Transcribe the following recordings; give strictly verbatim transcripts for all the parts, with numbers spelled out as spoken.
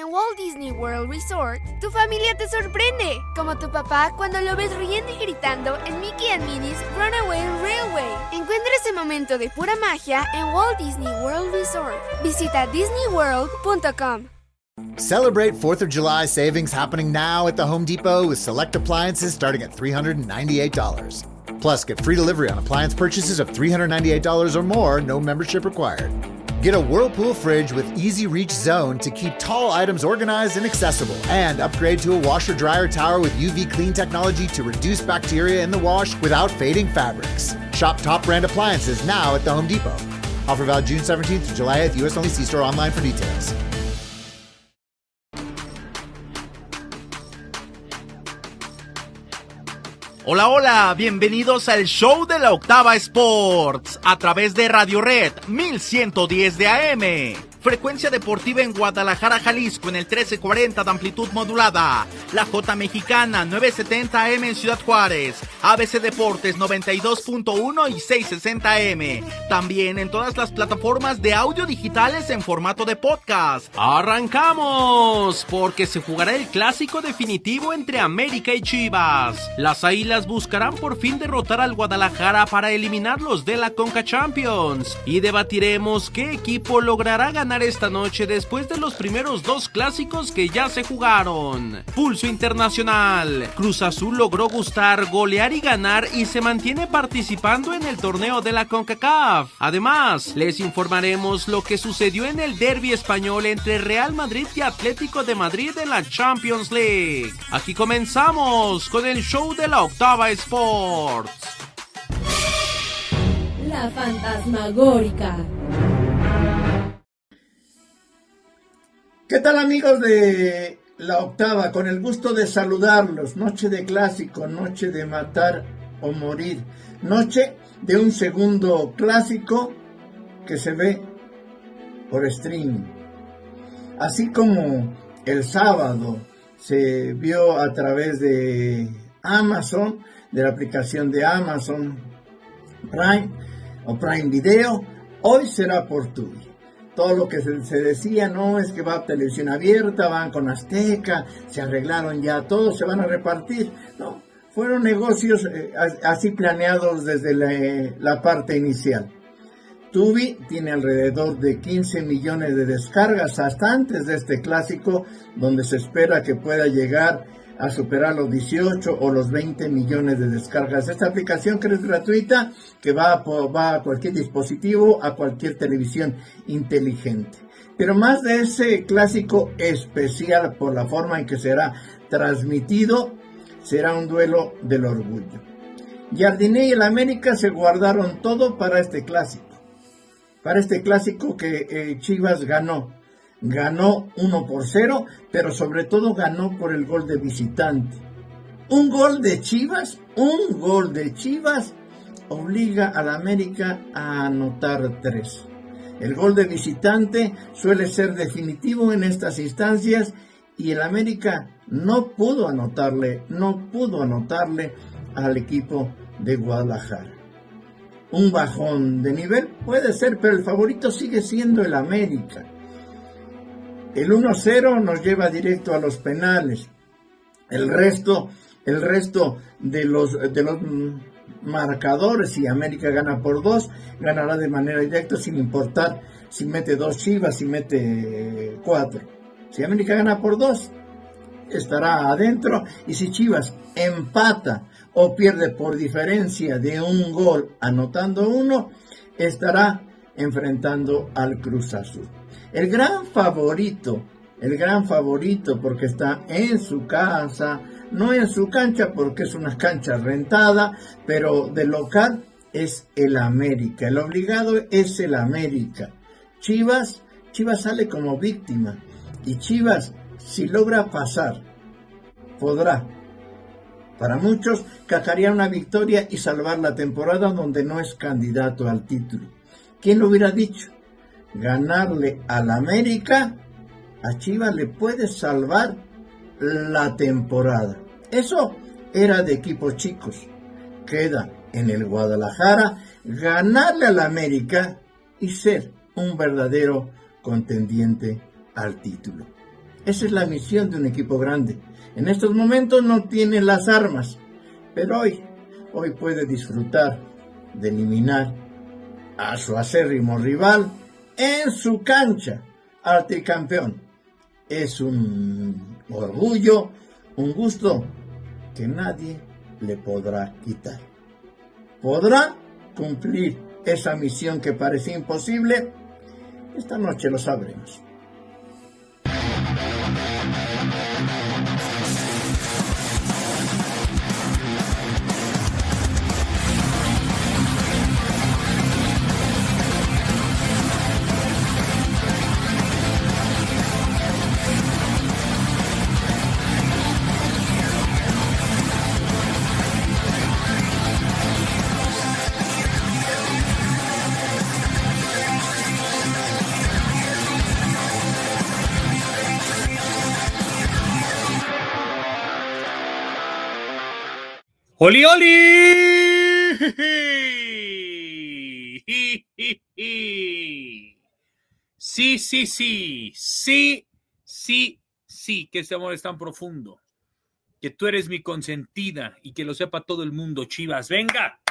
Walt Disney World Resort, tu familia te sorprende, como tu papá cuando lo ves riendo y gritando en Mickey and Minnie's Runaway Railway. Encuentra ese momento de pura magia en Walt Disney World Resort. Visita disney world punto com. Celebrate fourth of July savings happening now at the Home Depot with select appliances starting at three hundred ninety-eight dollars. Plus, get free delivery on appliance purchases of three hundred ninety-eight dollars or more, no membership required. Get a Whirlpool fridge with Easy Reach Zone to keep tall items organized and accessible. And upgrade to a washer-dryer tower with U V clean technology to reduce bacteria in the wash without fading fabrics. Shop top brand appliances now at the Home Depot. Offer valid June seventeenth to July eighth, U S only. See store online for details. Hola, hola, bienvenidos al show de la Octava Sports a través de Radio Red mil ciento diez de A M. Frecuencia deportiva en Guadalajara, Jalisco en el trece cuarenta de amplitud modulada. La J Mexicana nueve setenta A M en Ciudad Juárez. A B C Deportes noventa y dos punto uno y seiscientos sesenta A M. También en todas las plataformas de audio digitales en formato de podcast. ¡Arrancamos! Porque se jugará el clásico definitivo entre América y Chivas. Las Águilas buscarán por fin derrotar al Guadalajara para eliminarlos de la Conca Champions. Y debatiremos qué equipo logrará ganar esta noche después de los primeros dos clásicos que ya se jugaron. Pulso internacional. Cruz Azul logró gustar, golear y ganar y se mantiene participando en el torneo de la CONCACAF. Además, les informaremos lo que sucedió en el derbi español entre Real Madrid y Atlético de Madrid en la Champions League. Aquí comenzamos con el show de la Octava Sports. La fantasmagórica. ¿Qué tal, amigos de La Octava? Con el gusto de saludarlos. Noche de clásico, noche de matar o morir. Noche de un segundo clásico que se ve por streaming. Así como el sábado se vio a través de Amazon, de la aplicación de Amazon Prime o Prime Video, hoy será por Tubi. Todo lo que se, se decía, no, es que va a televisión abierta, van con Azteca, se arreglaron ya todos, se van a repartir. No, fueron negocios eh, así planeados desde la, la parte inicial. Tubi tiene alrededor de quince millones de descargas hasta antes de este clásico, donde se espera que pueda llegar a superar los dieciocho o los veinte millones de descargas. Esta aplicación, que es gratuita, que va a, va a cualquier dispositivo, a cualquier televisión inteligente. Pero más de ese clásico especial por la forma en que será transmitido, será un duelo del orgullo. Jardiné y el América se guardaron todo para este clásico. Para este clásico que eh, Chivas ganó. Ganó uno por cero, pero sobre todo ganó por el gol de visitante. Un gol de Chivas, un gol de Chivas obliga al América a anotar tres. El gol de visitante suele ser definitivo en estas instancias y el América no pudo anotarle, no pudo anotarle al equipo de Guadalajara. Un bajón de nivel puede ser, pero el favorito sigue siendo el América. El uno cero nos lleva directo a los penales. El resto, el resto de los, de los marcadores, si América gana por dos, ganará de manera directa sin importar si mete dos Chivas, si mete cuatro. Si América gana por dos, estará adentro. Y si Chivas empata o pierde por diferencia de un gol anotando uno, estará enfrentando al Cruz Azul. El gran favorito, el gran favorito porque está en su casa, no en su cancha porque es una cancha rentada, pero de local es el América. El obligado es el América. Chivas, Chivas sale como víctima y Chivas, si logra pasar, podrá, para muchos, cacarear una victoria y salvar la temporada donde no es candidato al título. ¿Quién lo hubiera dicho? Ganarle al América, a Chivas le puede salvar la temporada. Eso era de equipos chicos. Queda en el Guadalajara ganarle al América y ser un verdadero contendiente al título. Esa es la misión de un equipo grande. En estos momentos no tiene las armas, pero hoy, hoy puede disfrutar de eliminar a su acérrimo rival en su cancha, al tricampeón. Es un orgullo, un gusto que nadie le podrá quitar. ¿Podrá cumplir esa misión que parecía imposible? Esta noche lo sabremos. ¡Oli, oli! Sí, sí, sí, sí, sí, sí, que ese amor es tan profundo, que tú eres mi consentida y que lo sepa todo el mundo, Chivas. ¡Venga!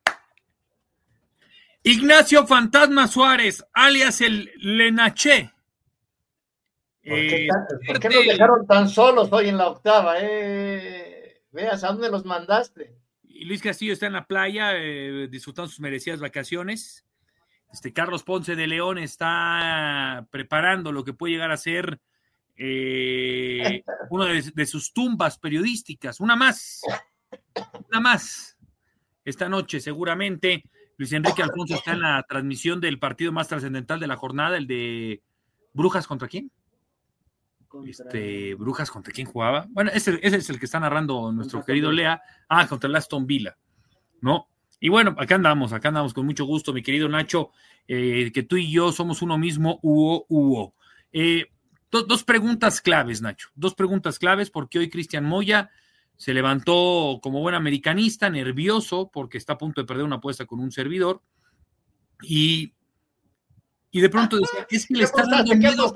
Ignacio Fantasma Suárez, alias el Lenaché. ¿Por qué, tan, ¿por qué nos dejaron tan solos hoy en la octava? Eh? Veas a dónde los mandaste. Y Luis Castillo está en la playa eh, disfrutando sus merecidas vacaciones. Este Carlos Ponce de León está preparando lo que puede llegar a ser eh, una de, de sus tumbas periodísticas. Una más. Una más. Esta noche seguramente Luis Enrique Alfonso está en la transmisión del partido más trascendental de la jornada, el de Brujas ¿contra quién? Este, Brujas, ¿contra quién jugaba? Bueno, ese, ese es el que está narrando nuestro contra querido Lea. Ah, contra el Aston Villa, ¿no? Y bueno, acá andamos, acá andamos con mucho gusto, mi querido Nacho, eh, que tú y yo somos uno mismo, huo, huo. Eh, do, dos preguntas claves, Nacho, dos preguntas claves, porque hoy Cristian Moya se levantó como buen americanista, nervioso, porque está a punto de perder una apuesta con un servidor, y, y de pronto decía, es que le está dando miedo.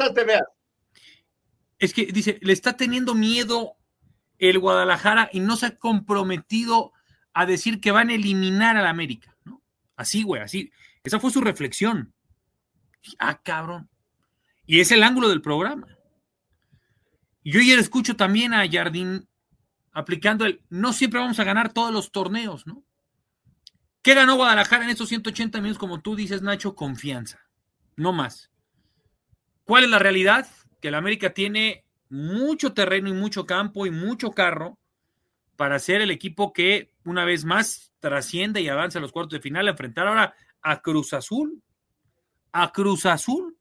Es que, dice, le está teniendo miedo el Guadalajara y no se ha comprometido a decir que van a eliminar al América, ¿no? Así, güey, así. Esa fue su reflexión. Ah, cabrón. Y es el ángulo del programa. Y yo ayer escucho también a Jardín aplicando el, no siempre vamos a ganar todos los torneos, ¿no? ¿Qué ganó Guadalajara en estos ciento ochenta minutos, como tú dices, Nacho? Confianza. No más. ¿Cuál es la realidad? Que el América tiene mucho terreno y mucho campo y mucho carro para ser el equipo que una vez más trasciende y avanza a los cuartos de final, a enfrentar ahora a Cruz Azul. A Cruz Azul.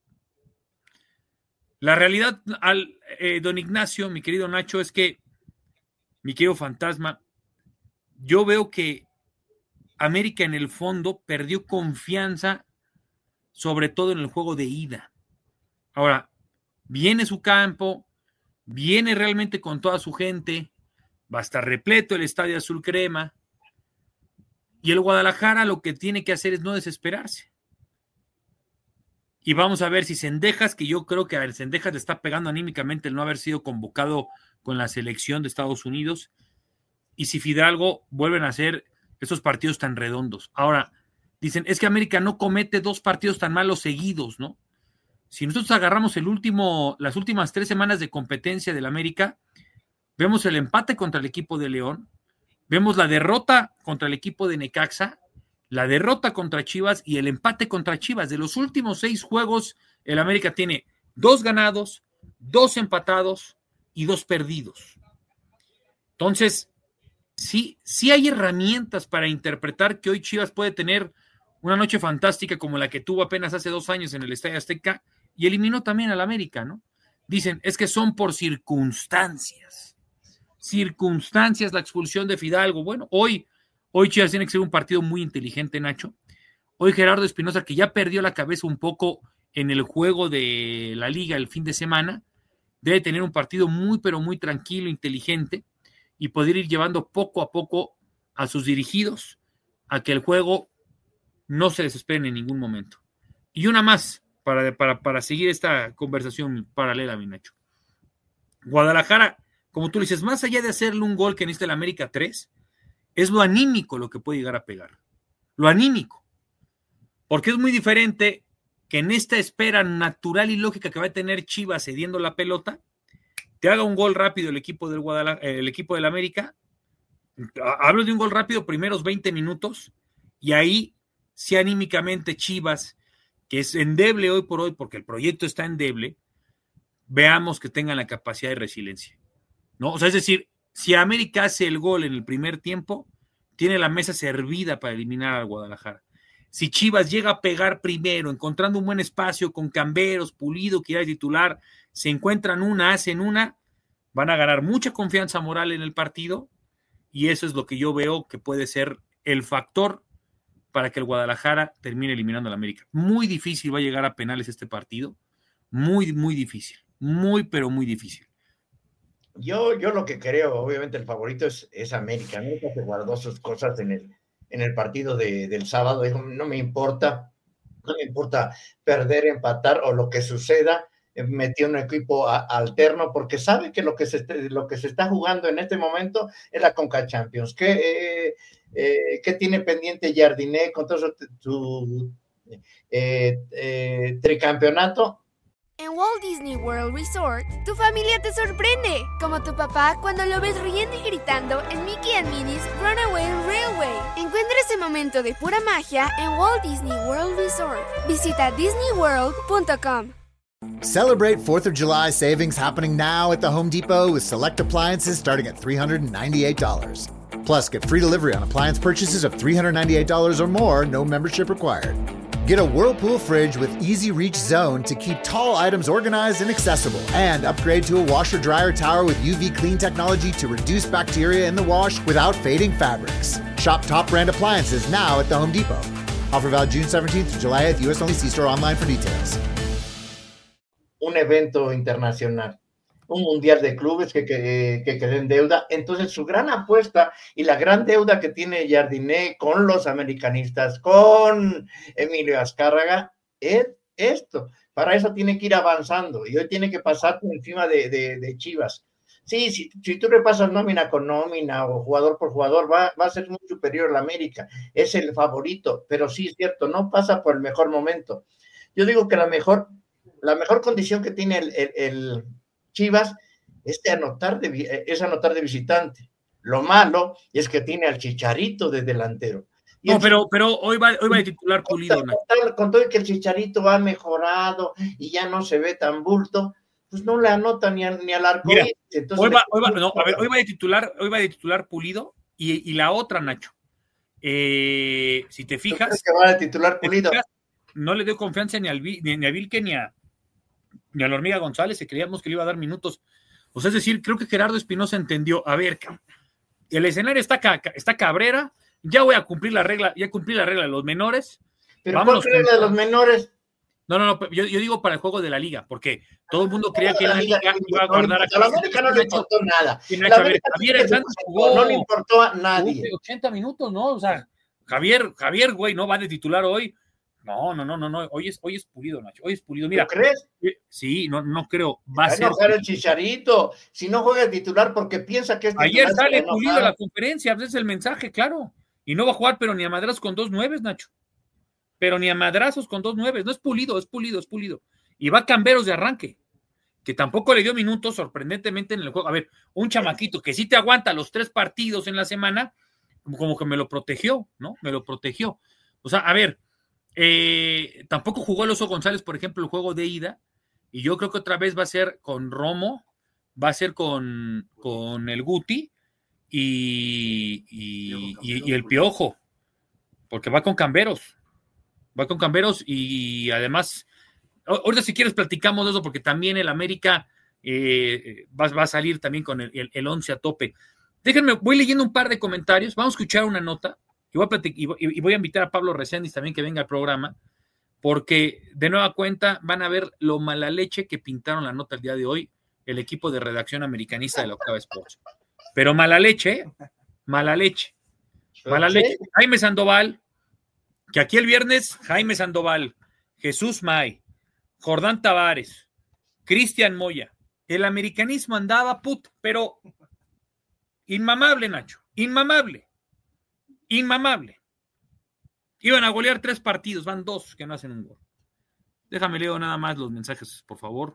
La realidad, al, eh, don Ignacio, mi querido Nacho, es que, mi querido Fantasma, yo veo que América en el fondo perdió confianza, sobre todo en el juego de ida. Ahora, viene su campo, viene realmente con toda su gente, va a estar repleto el Estadio Azul Crema, y el Guadalajara lo que tiene que hacer es no desesperarse. Y vamos a ver si Cendejas, que yo creo que a Cendejas le está pegando anímicamente el no haber sido convocado con la selección de Estados Unidos, y si Fidalgo vuelven a hacer esos partidos tan redondos. Ahora, dicen, es que América no comete dos partidos tan malos seguidos, ¿no? Si nosotros agarramos el último, las últimas tres semanas de competencia del América, vemos el empate contra el equipo de León, vemos la derrota contra el equipo de Necaxa, la derrota contra Chivas y el empate contra Chivas. De los últimos seis juegos, el América tiene dos ganados, dos empatados y dos perdidos. Entonces, sí, sí hay herramientas para interpretar que hoy Chivas puede tener una noche fantástica como la que tuvo apenas hace dos años en el Estadio Azteca, y eliminó también al América, ¿no? Dicen, es que son por circunstancias. Circunstancias la expulsión de Fidalgo. Bueno, hoy, hoy Chivas tiene que ser un partido muy inteligente, Nacho. Hoy Gerardo Espinosa, que ya perdió la cabeza un poco en el juego de la Liga el fin de semana, debe tener un partido muy, pero muy tranquilo, inteligente, y poder ir llevando poco a poco a sus dirigidos a que el juego no se desesperen en ningún momento. Y una más, para, para, para seguir esta conversación paralela, mi Nacho. Guadalajara, como tú dices, más allá de hacerle un gol que necesita el América tres, es lo anímico lo que puede llegar a pegar. Lo anímico. Porque es muy diferente que en esta espera natural y lógica que va a tener Chivas cediendo la pelota, te haga un gol rápido el equipo del Guadalajara, el equipo del América. Hablo de un gol rápido primeros veinte minutos, y ahí, si anímicamente Chivas, que es endeble hoy por hoy, porque el proyecto está endeble, veamos que tengan la capacidad de resiliencia, ¿no? O sea, es decir, si América hace el gol en el primer tiempo, tiene la mesa servida para eliminar al Guadalajara. Si Chivas llega a pegar primero, encontrando un buen espacio con Camberos, Pulido, que ya es titular, se encuentran una, hacen una, van a ganar mucha confianza moral en el partido, y eso es lo que yo veo que puede ser el factor para que el Guadalajara termine eliminando al América. Muy difícil va a llegar a penales este partido, muy, muy difícil, muy, pero muy difícil. Yo, yo lo que creo, obviamente el favorito es, es América. América se guardó sus cosas en el, en el partido de, del sábado. Dijo, no me importa, no me importa perder, empatar o lo que suceda. Metió un equipo a, alterno porque sabe que lo que, se, lo que se está jugando en este momento es la Conca Champions. ¿Qué, eh, eh, ¿qué tiene pendiente Jardiné con todo su, su eh, eh, tricampeonato? En Walt Disney World Resort, tu familia te sorprende, como tu papá cuando lo ves riendo y gritando en Mickey and Minnie's Runaway Railway. Encuentra ese momento de pura magia en Walt Disney World Resort. Visita disney world punto com. Celebrate fourth of July savings happening now at the Home Depot with select appliances starting at three hundred ninety-eight dollars. Plus, get free delivery on appliance purchases of three hundred ninety-eight dollars or more, no membership required. Get a Whirlpool fridge with easy reach zone to keep tall items organized and accessible. And upgrade to a washer dryer tower with U V clean technology to reduce bacteria in the wash without fading fabrics. Shop top brand appliances now at the Home Depot. Offer valid June seventeenth to July eighth, U S only. See store online for details. Un evento internacional, un mundial de clubes que, que, que quedó en deuda. Entonces su gran apuesta y la gran deuda que tiene Jardiné con los americanistas, con Emilio Azcárraga, es esto. Para eso tiene que ir avanzando y hoy tiene que pasar por encima de, de, de Chivas. Sí, si, si tú repasas nómina con nómina o jugador por jugador, va, va a ser muy superior a la América. Es el favorito, pero sí es cierto, no pasa por el mejor momento. Yo digo que la mejor La mejor condición que tiene el, el, el Chivas es, de anotar de, es anotar de visitante. Lo malo es que tiene al Chicharito de delantero. Y no, pero, pero hoy va, hoy va a titular Pulido. Con todo, con todo que el Chicharito ha mejorado y ya no se ve tan bulto, pues no le anota ni, a, ni al arco. Mira, Entonces, hoy, va, hoy, va, no, a ver, hoy va a titular, hoy va a titular Pulido y, y la otra, Nacho. Eh, si te fijas. ¿Crees que va a titular Pulido? Fijas, no le dio confianza ni, al, ni, ni a Vilque ni a ni a la Hormiga González, que creíamos que le iba a dar minutos. O sea, es decir, creo que Gerardo Espinosa entendió, a ver, el escenario está, ca, está Cabrera, ya voy a cumplir la regla, ya cumplí la regla de los menores. ¿Pero cuál regla de los menores? No, no, no, yo, yo digo para el juego de la liga, porque todo el mundo creía que la liga iba a guardar a la América no le importó nada. No le importó a nadie. ochenta minutos, ¿no? O sea, Javier, Javier, güey, no va de titular hoy. No, no, no, no, no, hoy es, hoy es Pulido, Nacho, hoy es Pulido, mira. ¿Tú crees? Sí, no, no creo, va a ser. el Chicharito, si no juega el titular porque piensa que es titular. Ayer sale Pulido a la conferencia, ese es el mensaje, claro, y no va a jugar, pero ni a madrazos con dos nueves, Nacho, pero ni a madrazos con dos nueves, no es Pulido, es Pulido, es Pulido, y va Camberos de arranque, que tampoco le dio minutos, sorprendentemente en el juego. A ver, un chamaquito que sí te aguanta los tres partidos en la semana, como que me lo protegió, ¿no? Me lo protegió, o sea, a ver, Eh, tampoco jugó el Oso González, por ejemplo, el juego de ida, y yo creo que otra vez va a ser con Romo, va a ser con, con el Guti y, y, y, y el Piojo, porque va con Camberos, va con Camberos y además, ahorita si quieres platicamos de eso, porque también el América eh, va, va a salir también con el, el, el once a tope. Déjenme, voy leyendo un par de comentarios, vamos a escuchar una nota. Y voy, a y, voy, y voy a invitar a Pablo Reséndiz también que venga al programa, porque de nueva cuenta van a ver lo mala leche que pintaron la nota el día de hoy el equipo de redacción americanista de la Octava Sports. Pero mala leche, mala leche, mala leche. Jaime Sandoval, que aquí el viernes, Jaime Sandoval, Jesús May, Jordán Tavares, Cristian Moya, el americanismo andaba put, pero inmamable, Nacho, inmamable, inmamable. Iban a golear tres partidos, van dos que no hacen un gol. Déjame leo nada más los mensajes, por favor.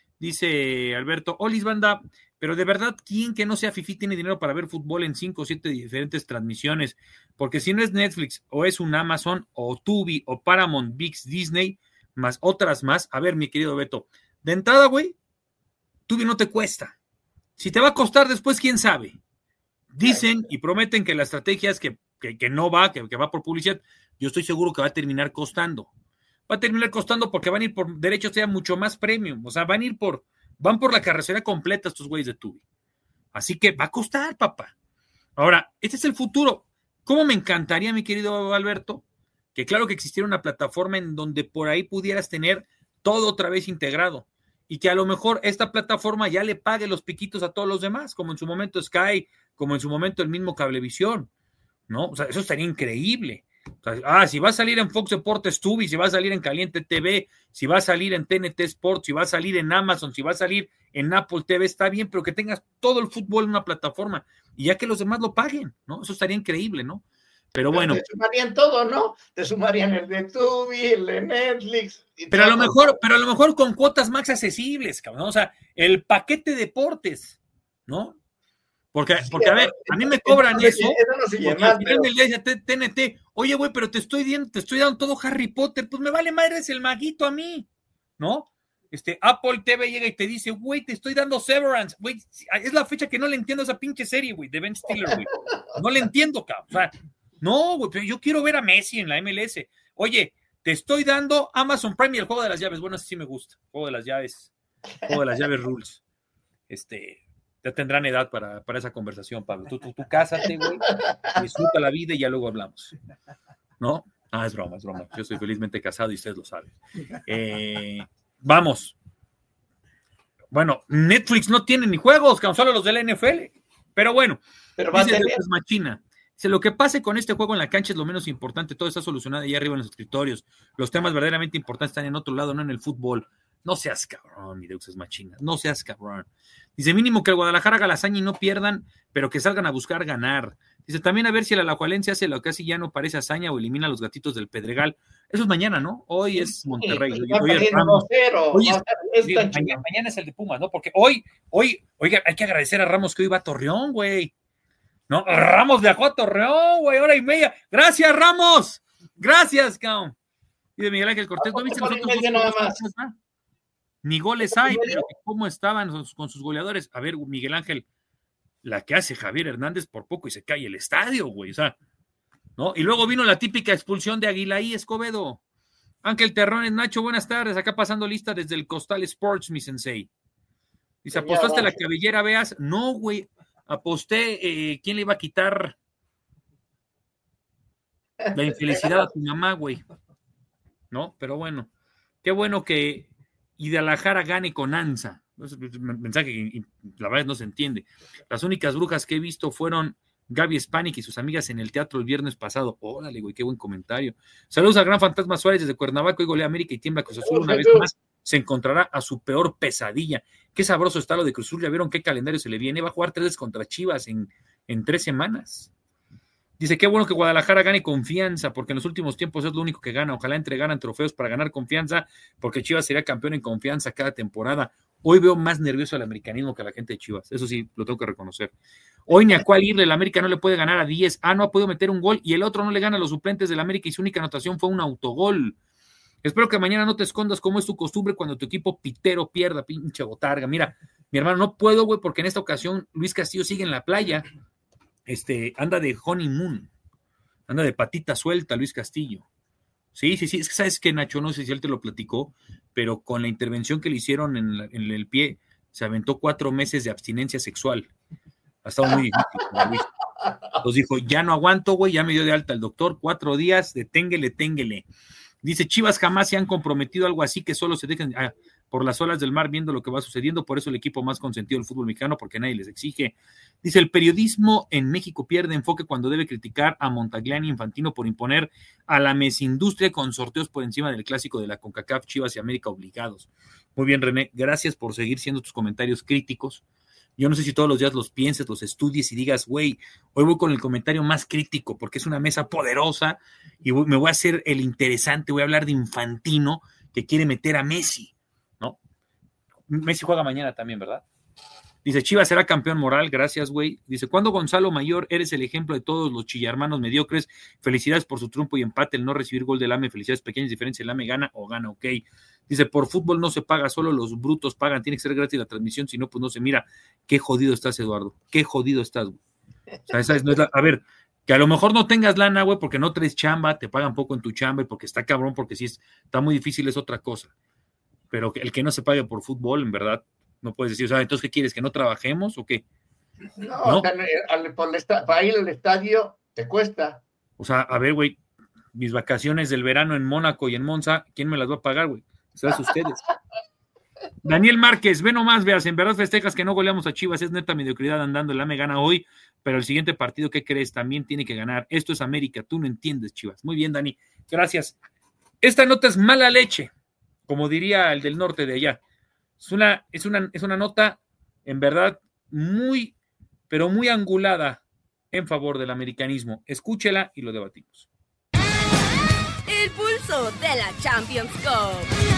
Dice Alberto, Olis banda, pero de verdad, ¿quién que no sea fifí tiene dinero para ver fútbol en cinco o siete diferentes transmisiones? Porque si no es Netflix, o es un Amazon, o Tubi, o Paramount, ViX, Disney, más otras más. A ver, mi querido Beto, de entrada, güey, Tubi no te cuesta. Si te va a costar después, ¿quién sabe? Dicen y prometen que la estrategia es que, que, que no va, que, que va por publicidad. Yo estoy seguro que va a terminar costando. Va a terminar costando porque van a ir por derechos sea mucho más premium, o sea, van a ir por, van por la carrocería completa estos güeyes de Tubi. Así que va a costar, papá. Ahora, este es el futuro. ¿Cómo me encantaría, mi querido Alberto, que claro que existiera una plataforma en donde por ahí pudieras tener todo otra vez integrado y que a lo mejor esta plataforma ya le pague los piquitos a todos los demás, como en su momento Sky, como en su momento el mismo Cablevisión, ¿no? O sea, eso estaría increíble. O sea, ah, si va a salir en Fox Deportes Tubi, si va a salir en Caliente T V, si va a salir en T N T Sports, si va a salir en Amazon, si va a salir en Apple T V, está bien, pero que tengas todo el fútbol en una plataforma y ya que los demás lo paguen, ¿no? Eso estaría increíble, ¿no? Pero, pero bueno. Te sumarían todo, ¿no? Te sumarían el de Tubi, el de Netflix. Pero a lo mejor, pero a lo mejor con cuotas más accesibles, cabrón, ¿no? O sea, el paquete deportes, ¿no? Porque, sí, porque a ver, a mí me cobran eso, eso no se porque al final del día dice T N T, oye, güey, pero te estoy dando, te estoy dando todo Harry Potter, pues me vale madres el maguito a mí, ¿no? Este, Apple T V llega y te dice, güey, te estoy dando Severance, güey, es la fecha que no le entiendo a esa pinche serie, güey, de Ben Stiller, güey, no le entiendo, cabrón, o sea, no, güey, pero yo quiero ver a Messi en la M L S, oye, te estoy dando Amazon Prime y el juego de las llaves, bueno, así sí me gusta, juego de las llaves, juego de las llaves rules, este... Ya tendrán edad para, para esa conversación, Pablo. Tú, tú, tú cásate, güey, disfruta la vida y ya luego hablamos. ¿No? Ah, es broma, es broma. Yo soy felizmente casado y ustedes lo saben. Eh, vamos. Bueno, Netflix no tiene ni juegos, solo los de la N F L. Pero bueno, pero va dice a tener... Machina. Dice, lo que pase con este juego en la cancha es lo menos importante. Todo está solucionado ahí arriba en los escritorios. Los temas verdaderamente importantes están en otro lado, no en el fútbol. No seas cabrón, mi Deus es machina. No seas cabrón. Dice, mínimo que el Guadalajara haga la hazaña y no pierdan, pero que salgan a buscar ganar. Dice, también a ver si el Alajuelense hace lo que casi ya no parece hazaña o elimina a los gatitos del Pedregal. Eso es mañana, ¿no? Hoy es Monterrey. Sí, hoy es Ramos. Hoy es, es sí, mañana, mañana es el de Pumas, ¿no? Porque hoy, hoy, oiga, hay que agradecer a Ramos que hoy va a Torreón, güey. ¿No? Ramos viajó a Torreón, güey, hora y media. Gracias, Ramos. Gracias, cabrón. Dice Miguel Ángel Cortés, ¿no viste nosotros dos? Ni goles hay, pero cómo estaban con sus goleadores. A ver, Miguel Ángel, la que hace Javier Hernández por poco y se cae el estadio, güey, o sea, ¿no? Y luego vino la típica expulsión de Aguilaí Escobedo. Ángel Terrones, Nacho, buenas tardes, acá pasando lista desde el Costal Sports, mi sensei. Dice, ¿apostaste la cabellera, veas? No, güey, aposté, eh, ¿quién le iba a quitar la infelicidad a tu mamá, güey? ¿No? Pero bueno, qué bueno que y de Guadalajara gane con Anza. Mensaje que la verdad no se entiende. Las únicas brujas que he visto fueron Gaby Spanik y sus amigas en el teatro el viernes pasado. Órale, güey, qué buen comentario. Saludos al gran Fantasma Suárez desde Cuernavaca. Hoy golea América y tiembla Cruz Azul. Una vez más se encontrará a su peor pesadilla. Qué sabroso está lo de Cruz Azul. Ya vieron qué calendario se le viene. Va a jugar tres veces contra Chivas en, en tres semanas. Dice, qué bueno que Guadalajara gane confianza, porque en los últimos tiempos es lo único que gana. Ojalá entregaran trofeos para ganar confianza, porque Chivas sería campeón en confianza cada temporada. Hoy veo más nervioso al americanismo que a la gente de Chivas. Eso sí, lo tengo que reconocer. Hoy ni a cuál irle, el América no le puede ganar a diez. Ah, no ha podido meter un gol, y el otro no le gana a los suplentes del América, y su única anotación fue un autogol. Espero que mañana no te escondas como es tu costumbre cuando tu equipo pitero pierda, pinche botarga. Mira, mi hermano, no puedo, güey, porque en esta ocasión Luis Castillo sigue en la playa. Este, anda de honeymoon, anda de patita suelta Luis Castillo. Sí, sí, sí, es que sabes que Nacho, no sé si él te lo platicó, pero con la intervención que le hicieron en, la, en el pie, se aventó cuatro meses de abstinencia sexual. Ha estado muy difícil para Luis. Entonces dijo, ya no aguanto, güey, ya me dio de alta el doctor, cuatro días de ténguele, ténguele. Dice, Chivas jamás se han comprometido algo así que solo se dejen ah, por las olas del mar viendo lo que va sucediendo, por eso el equipo más consentido del fútbol mexicano, porque nadie les exige. Dice, el periodismo en México pierde enfoque cuando debe criticar a Montagliani y Infantino por imponer a la mesindustria con sorteos por encima del clásico de la CONCACAF, Chivas y América obligados. Muy bien, René, gracias por seguir siendo tus comentarios críticos. Yo no sé si todos los días los pienses, los estudies y digas, güey, hoy voy con el comentario más crítico porque es una mesa poderosa y voy, me voy a hacer el interesante, voy a hablar de Infantino que quiere meter a Messi, ¿no? Messi juega mañana también, ¿verdad? Dice, Chivas será campeón moral, gracias, güey. Dice, ¿cuándo Gonzalo Mayor eres el ejemplo de todos los chillarmanos mediocres? Felicidades por su triunfo y empate, el no recibir gol del A M E, felicidades, pequeñas diferencias, el A M E gana o gana, ok. Dice, por fútbol no se paga, solo los brutos pagan, tiene que ser gratis la transmisión, si no, pues no se mira. Qué jodido estás, Eduardo, qué jodido estás, güey. O sea, esa es, no es la... A ver, que a lo mejor no tengas lana, güey, porque no traes chamba, te pagan poco en tu chamba y porque está cabrón, porque sí es, está muy difícil, es otra cosa. Pero el que no se pague por fútbol, en verdad, no puedes decir, o sea, entonces, ¿qué quieres? ¿Que no trabajemos o qué? No, ¿No? O sea, al, por el esta, para ir al estadio te cuesta. O sea, a ver, güey, mis vacaciones del verano en Mónaco y en Monza, ¿quién me las va a pagar, güey? ¿Sabes ustedes? Daniel Márquez, ve nomás, veas, en verdad festejas que no goleamos a Chivas, es neta mediocridad andando, el A M E gana hoy, pero el siguiente partido, ¿qué crees? También tiene que ganar. Esto es América, tú no entiendes, Chivas. Muy bien, Dani, gracias. Esta nota es mala leche, como diría el del norte de allá. Es una, es una, es una nota, en verdad, muy, pero muy angulada en favor del americanismo. Escúchela y lo debatimos. El pulso de la Champions Cup.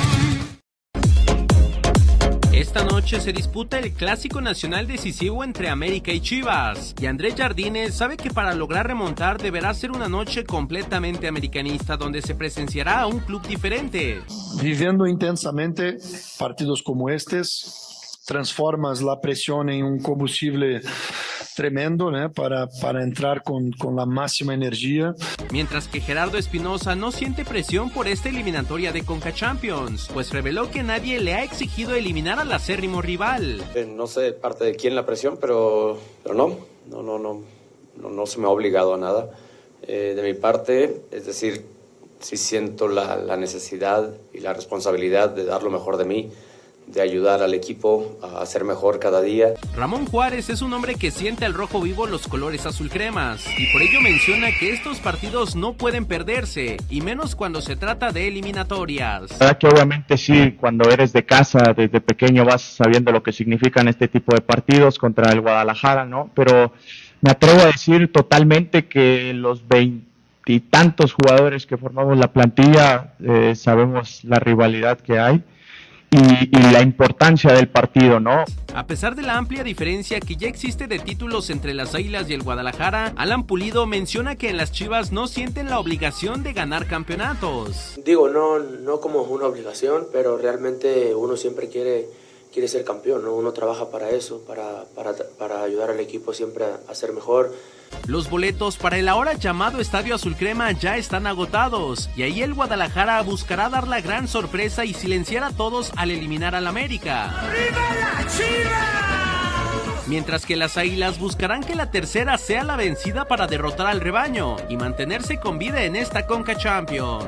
Esta noche se disputa el clásico nacional decisivo entre América y Chivas, y Andrés Jardine sabe que para lograr remontar deberá ser una noche completamente americanista donde se presenciará a un club diferente. Viviendo intensamente partidos como estos, transformas la presión en un combustible tremendo, ¿no? para, para entrar con, con la máxima energía. Mientras que Gerardo Espinosa no siente presión por esta eliminatoria de Conca Champions, pues reveló que nadie le ha exigido eliminar al acérrimo rival. No sé de parte de quién la presión, pero, pero no, no, no, no, no, no se me ha obligado a nada. Eh, de mi parte, es decir, sí siento la, la necesidad y la responsabilidad de dar lo mejor de mí, de ayudar al equipo a ser mejor cada día. Ramón Juárez es un hombre que siente al rojo vivo los colores azul cremas y por ello menciona que estos partidos no pueden perderse, y menos cuando se trata de eliminatorias. La verdad que obviamente sí, cuando eres de casa, desde pequeño vas sabiendo lo que significan este tipo de partidos contra el Guadalajara, ¿no? Pero me atrevo a decir totalmente que los veintitantos jugadores que formamos la plantilla eh, sabemos la rivalidad que hay. Y, y la importancia del partido, ¿no? A pesar de la amplia diferencia que ya existe de títulos entre las Águilas y el Guadalajara, Alan Pulido menciona que en las Chivas no sienten la obligación de ganar campeonatos. Digo, no, no como una obligación, pero realmente uno siempre quiere, quiere ser campeón, ¿no? Uno trabaja para eso, para, para, para ayudar al equipo siempre a, a ser mejor. Los boletos para el ahora llamado Estadio Azul Crema ya están agotados, y ahí el Guadalajara buscará dar la gran sorpresa y silenciar a todos al eliminar al América. ¡Arriba la Chivas! Mientras que las Águilas buscarán que la tercera sea la vencida para derrotar al rebaño y mantenerse con vida en esta Conca Champions.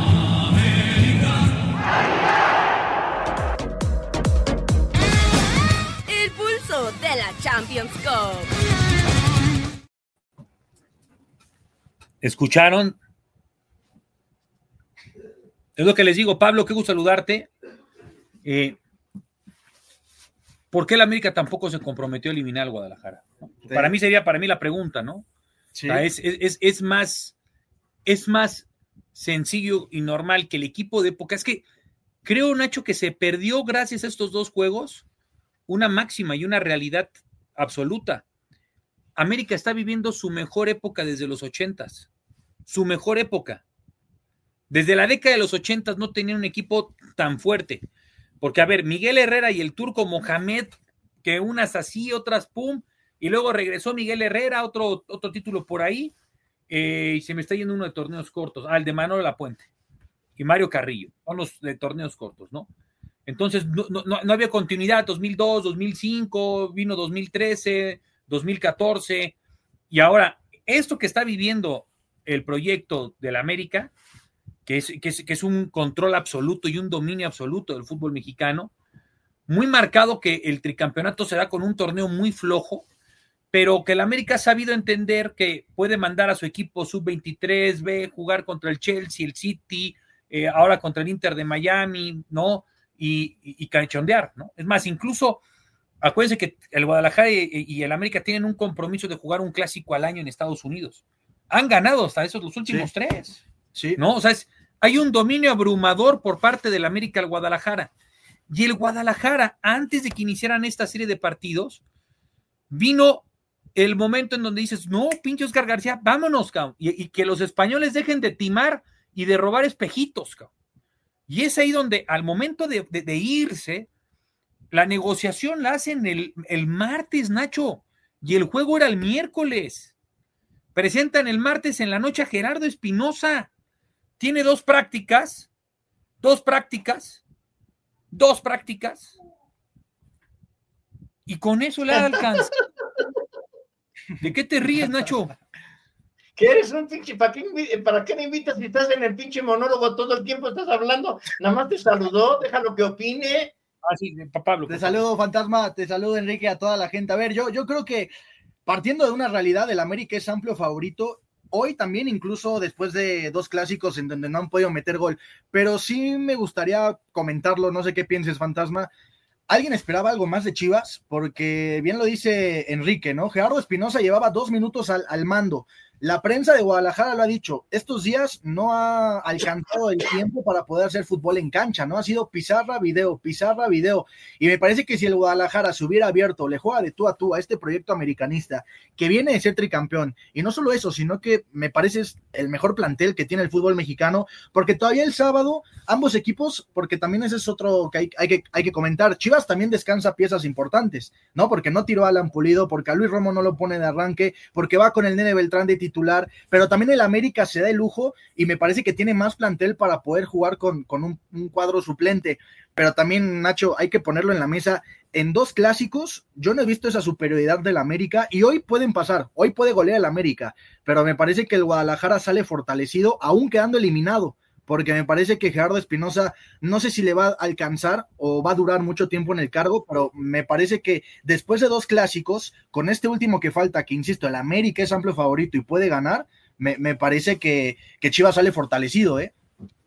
El pulso de la Champions Cup. ¿Escucharon? Es lo que les digo, Pablo, qué gusto saludarte. Eh, ¿Por qué el América tampoco se comprometió a eliminar al Guadalajara? ¿No? Sí. Para mí sería, para mí la pregunta, ¿no? Sí. O sea, es, es, es, más, es más sencillo y normal que el equipo de época. Es que creo, Nacho, que se perdió gracias a estos dos juegos una máxima y una realidad absoluta. América está viviendo su mejor época desde los ochentas. Su mejor época. Desde la década de los ochentas no tenía un equipo tan fuerte. Porque, a ver, Miguel Herrera y el turco Mohamed, que unas así, otras pum, y luego regresó Miguel Herrera, otro, otro título por ahí, eh, y se me está yendo uno de torneos cortos. Ah, el de Manolo Lapuente y Mario Carrillo. Son los de torneos cortos, ¿no? Entonces, no, no, no había continuidad. dos mil dos, dos mil cinco, vino dos mil trece, dos mil catorce, y ahora, esto que está viviendo el proyecto del América, que es, que, es, que es un control absoluto y un dominio absoluto del fútbol mexicano, muy marcado que el tricampeonato se da con un torneo muy flojo, pero que el América ha sabido entender que puede mandar a su equipo sub veintitrés, B, jugar contra el Chelsea, el City, eh, ahora contra el Inter de Miami, ¿no? y, y, y cachondear, ¿no? Es más, incluso, acuérdense que el Guadalajara y, y el América tienen un compromiso de jugar un clásico al año en Estados Unidos. Han ganado hasta esos los últimos sí. tres, sí. ¿no? O sea, es, hay un dominio abrumador por parte del América al Guadalajara. Y el Guadalajara, antes de que iniciaran esta serie de partidos, vino el momento en donde dices, no, pinche Oscar García, vámonos, cabrón, y, y que los españoles dejen de timar y de robar espejitos, cabrón. Y es ahí donde al momento de, de, de irse, la negociación la hacen el, el martes, Nacho, y el juego era el miércoles. Presentan el martes en la noche a Gerardo Espinosa. Tiene dos prácticas, dos prácticas, dos prácticas, y con eso le alcanza. ¿De qué te ríes, Nacho? Que eres un pinche, ¿para qué, ¿para qué me invitas si estás en el pinche monólogo todo el tiempo estás hablando? Nada más te saludó, déjalo que opine. Ah, sí, Pablo. Te saludo, Fantasma, te saludo, Enrique, a toda la gente. A ver, yo, yo creo que partiendo de una realidad, el América es amplio favorito. Hoy también, incluso después de dos clásicos en donde no han podido meter gol. Pero sí me gustaría comentarlo, no sé qué pienses, Fantasma. ¿Alguien esperaba algo más de Chivas? Porque bien lo dice Enrique, ¿no? Gerardo Espinosa llevaba dos minutos al, al mando. La prensa de Guadalajara lo ha dicho, estos días no ha alcanzado el tiempo para poder hacer fútbol en cancha, ¿no? Ha sido pizarra, video, pizarra, video, y me parece que si el Guadalajara se hubiera abierto, le juega de tú a tú a este proyecto americanista, que viene de ser tricampeón, y no solo eso, sino que me parece es el mejor plantel que tiene el fútbol mexicano, porque todavía el sábado, ambos equipos, porque también ese es otro que hay, hay, que, hay que comentar, Chivas también descansa piezas importantes, ¿no? Porque no tiró a Alan Pulido, porque a Luis Romo no lo pone de arranque, porque va con el Nene Beltrán de titular, pero también el América se da el lujo y me parece que tiene más plantel para poder jugar con, con un, un cuadro suplente, pero también, Nacho, hay que ponerlo en la mesa, en dos clásicos yo no he visto esa superioridad del América y hoy pueden pasar, hoy puede golear el América, pero me parece que el Guadalajara sale fortalecido aún quedando eliminado, porque me parece que Gerardo Espinosa, no sé si le va a alcanzar o va a durar mucho tiempo en el cargo, pero me parece que después de dos clásicos, con este último que falta, que insisto, el América es amplio favorito y puede ganar, me, me parece que, que Chivas sale fortalecido, ¿eh?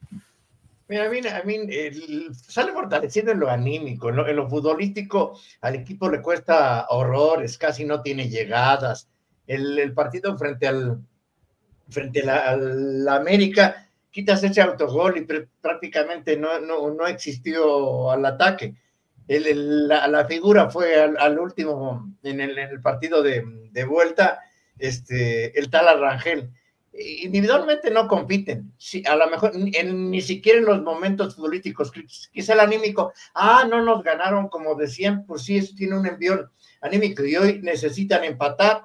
Mira, a mí, a mí el, sale fortalecido en lo anímico, ¿no? En lo futbolístico al equipo le cuesta horrores, casi no tiene llegadas. El, el partido frente al frente a la, a la América, quitas ese autogol y pre, prácticamente no, no, no existió al ataque. El, el, la, la figura fue al, al último, en el, en el partido de, de vuelta, este, el tal Arrangel. Individualmente no compiten, sí, a lo mejor en, ni siquiera en los momentos futbolísticos, quizá el anímico, ah, no nos ganaron, como decían, pues sí, eso tiene un envión anímico y hoy necesitan empatar.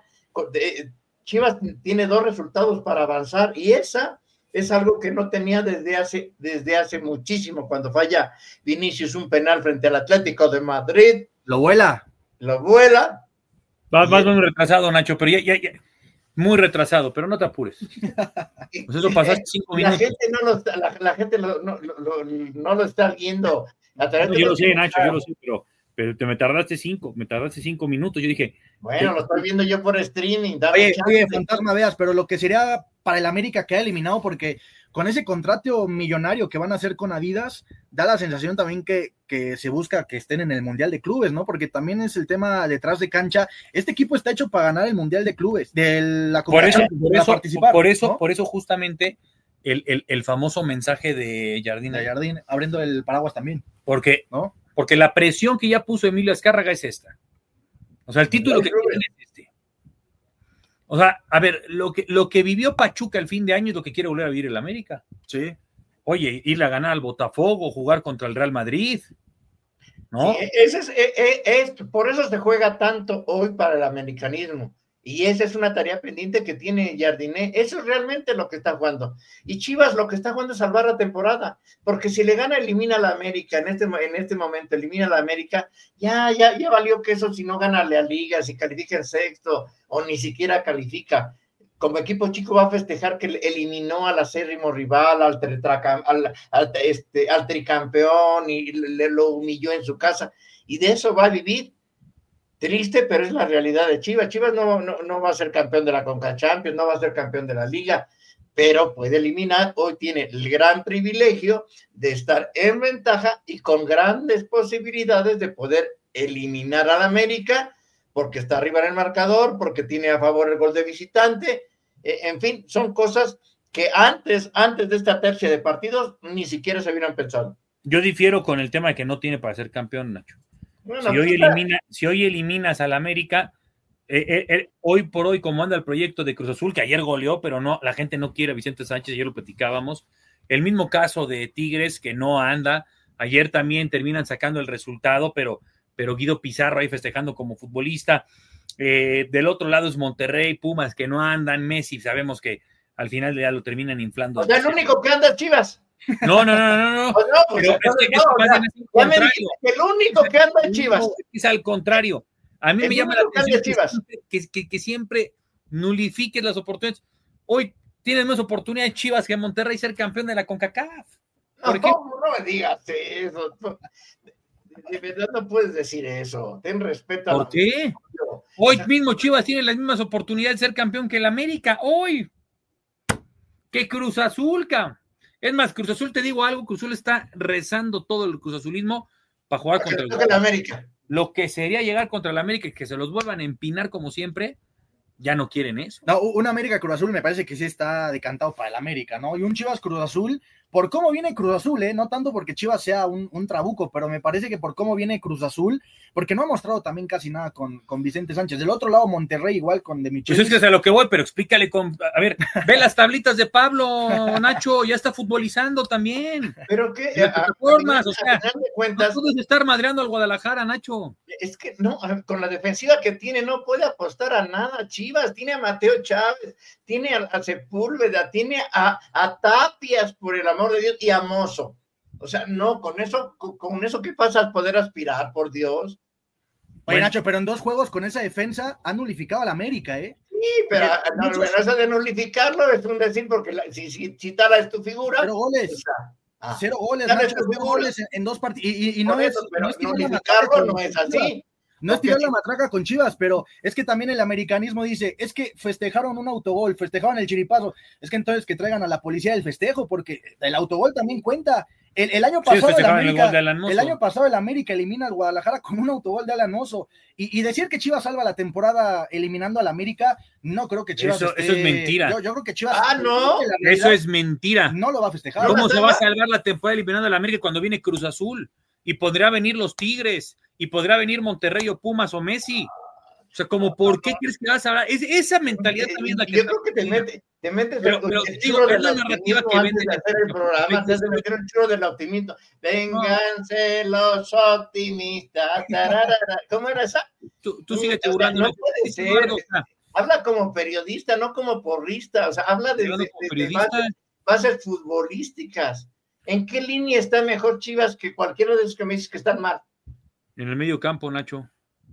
Chivas tiene dos resultados para avanzar y esa es algo que no tenía desde hace, desde hace muchísimo, cuando falla Vinicius un penal frente al Atlético de Madrid. Lo vuela. Lo vuela. Vas, vas muy retrasado, Nacho, pero ya, ya, ya, muy retrasado, pero no te apures. Pues eso pasaste cinco la minutos. Gente no lo está, la, la gente lo, no, lo, no lo está viendo. A través no, de yo los lo sé, Nacho, yo lo sé, pero, pero te me tardaste cinco, me tardaste cinco minutos. Yo dije. Bueno, ¿qué? Lo estoy viendo yo por streaming. Oye, oye, Fantasma, veas, pero lo que sería para el América queda eliminado porque con ese contrato millonario que van a hacer con Adidas, da la sensación también que, que se busca que estén en el Mundial de Clubes, ¿no? Porque también es el tema detrás de cancha. Este equipo está hecho para ganar el Mundial de Clubes, de la por eso, por eso, participar, por eso, ¿no? por eso justamente el, el, el famoso mensaje de Jardine. De Jardine, abriendo el paraguas también. Porque, ¿no? Porque la presión que ya puso Emilio Azcárraga es esta. O sea, el título que tienen es este. O sea, a ver, lo que, lo que vivió Pachuca el fin de año es lo que quiere volver a vivir el América. Sí. Oye, ir a ganar al Botafogo, jugar contra el Real Madrid, ¿no? Sí, ese es, es, es, por eso se juega tanto hoy para el americanismo. Y esa es una tarea pendiente que tiene Jardiné. Eso es realmente lo que está jugando. Y Chivas lo que está jugando es salvar la temporada. Porque si le gana, elimina a la América. En este, en este momento, elimina a la América. Ya, ya, ya valió que eso si no gana a Liga, si califica en sexto o ni siquiera califica. Como equipo chico va a festejar que eliminó al acérrimo rival, al, al, al, este, al tricampeón y le, lo humilló en su casa. Y de eso va a vivir. Triste, pero es la realidad de Chivas. Chivas no, no, no va a ser campeón de la Conca Champions, no va a ser campeón de la Liga, pero puede eliminar. Hoy tiene el gran privilegio de estar en ventaja y con grandes posibilidades de poder eliminar al América, porque está arriba en el marcador, porque tiene a favor el gol de visitante. Eh, en fin, son cosas que antes, antes de esta tercia de partidos ni siquiera se hubieran pensado. Yo difiero con el tema de que no tiene para ser campeón, Nacho. Bueno, si, hoy elimina, si hoy eliminas al América, eh, eh, eh, hoy por hoy, como anda el proyecto de Cruz Azul, que ayer goleó, pero no, la gente no quiere a Vicente Sánchez, ayer lo platicábamos. El mismo caso de Tigres, que no anda. Ayer también terminan sacando el resultado, pero, pero Guido Pizarro ahí festejando como futbolista. Eh, del otro lado es Monterrey, Pumas, que no andan. Messi, sabemos que al final ya lo terminan inflando. O sea, el único que anda es Chivas. No, no, no, no, no. Pues no, pues, pero no, es que, no, es ya, es ya me dijiste que el único que anda es Chivas. Es al contrario. A mí el me llama la atención que Chivas. Siempre, que, que, que siempre nulifiques las oportunidades. Hoy tienes más oportunidades Chivas que Monterrey ser campeón de la CONCACAF. No, no, no me digas eso. De verdad no puedes decir eso. Ten respeto. ¿Por qué? Hoy mismo Chivas tiene las mismas oportunidades de ser campeón que el América. Hoy. Que Cruz Azul, ca. Es más, Cruz Azul, te digo algo, Cruz Azul está rezando todo el Cruz Azulismo para jugar para contra el, el América. Lo que sería llegar contra el América y que se los vuelvan a empinar como siempre, ya no quieren eso. No, un América Cruz Azul me parece que sí está decantado para el América, ¿no? Y un Chivas Cruz Azul, por cómo viene Cruz Azul, ¿eh? No tanto porque Chivas sea un, un trabuco, pero me parece que por cómo viene Cruz Azul, porque no ha mostrado también casi nada con, con Vicente Sánchez. Del otro lado, Monterrey igual con De Michelis. Pues es que es a lo que voy, pero explícale con... A ver, ve las tablitas de Pablo, Nacho, ya está futbolizando también. Pero qué... Plataformas, o sea, de cuentas, no puedes estar madreando al Guadalajara, Nacho. Es que no, con la defensiva que tiene no puede apostar a nada. Chivas tiene a Mateo Chávez, tiene a, a Sepúlveda, tiene a, a Tapias, por el amor de Dios, y a Mozo. O sea, no, con eso, con, con eso ¿qué pasa al poder aspirar, por Dios? Oye, bueno. Nacho, pero en dos juegos con esa defensa han nulificado al América, ¿eh? Sí, pero no, muchos... bueno, eso de nulificarlo es un decir, porque la, si, si, si Tala es tu figura... Pero goles. O sea, ah, cero goles, Nacho, cero goles en, en dos partidos. Y, y, y no, eso, es, pero no es nulificarlo no es así. No es tirar la matraca con Chivas, pero es que también el americanismo dice, es que festejaron un autogol, festejaron el chiripazo, es que entonces que traigan a la policía del festejo, porque el autogol también cuenta. El, el año pasado sí, el, América, el, el año pasado el América elimina al Guadalajara con un autogol de Alan Mozo, y, y decir que Chivas salva la temporada eliminando al América, no creo que Chivas eso, esté, eso es mentira. Yo, yo creo que Chivas ah, no, eso es mentira. No lo va a festejar. ¿Cómo se va a salvar la temporada eliminando al América cuando viene Cruz Azul? Y podrá venir los Tigres, y podrá venir Monterrey o Pumas o Messi. O sea, como, ¿por qué crees que vas a hablar? Es, esa mentalidad también la que... Yo creo que te, mete, te metes pero, el, pero, el digo, churro es la del narrativa optimismo que antes venden de hacer el programa, antes de meter el churro del optimismo. Vénganse no. los optimistas. Tararara. ¿Cómo era esa? Tú, tú sigues asegurando. No puede ser. Habla como periodista, no como porrista. O sea, habla de, de, de, de bases, bases futbolísticas. ¿En qué línea está mejor Chivas que cualquiera de esos que me dices que están mal? En el medio campo, Nacho.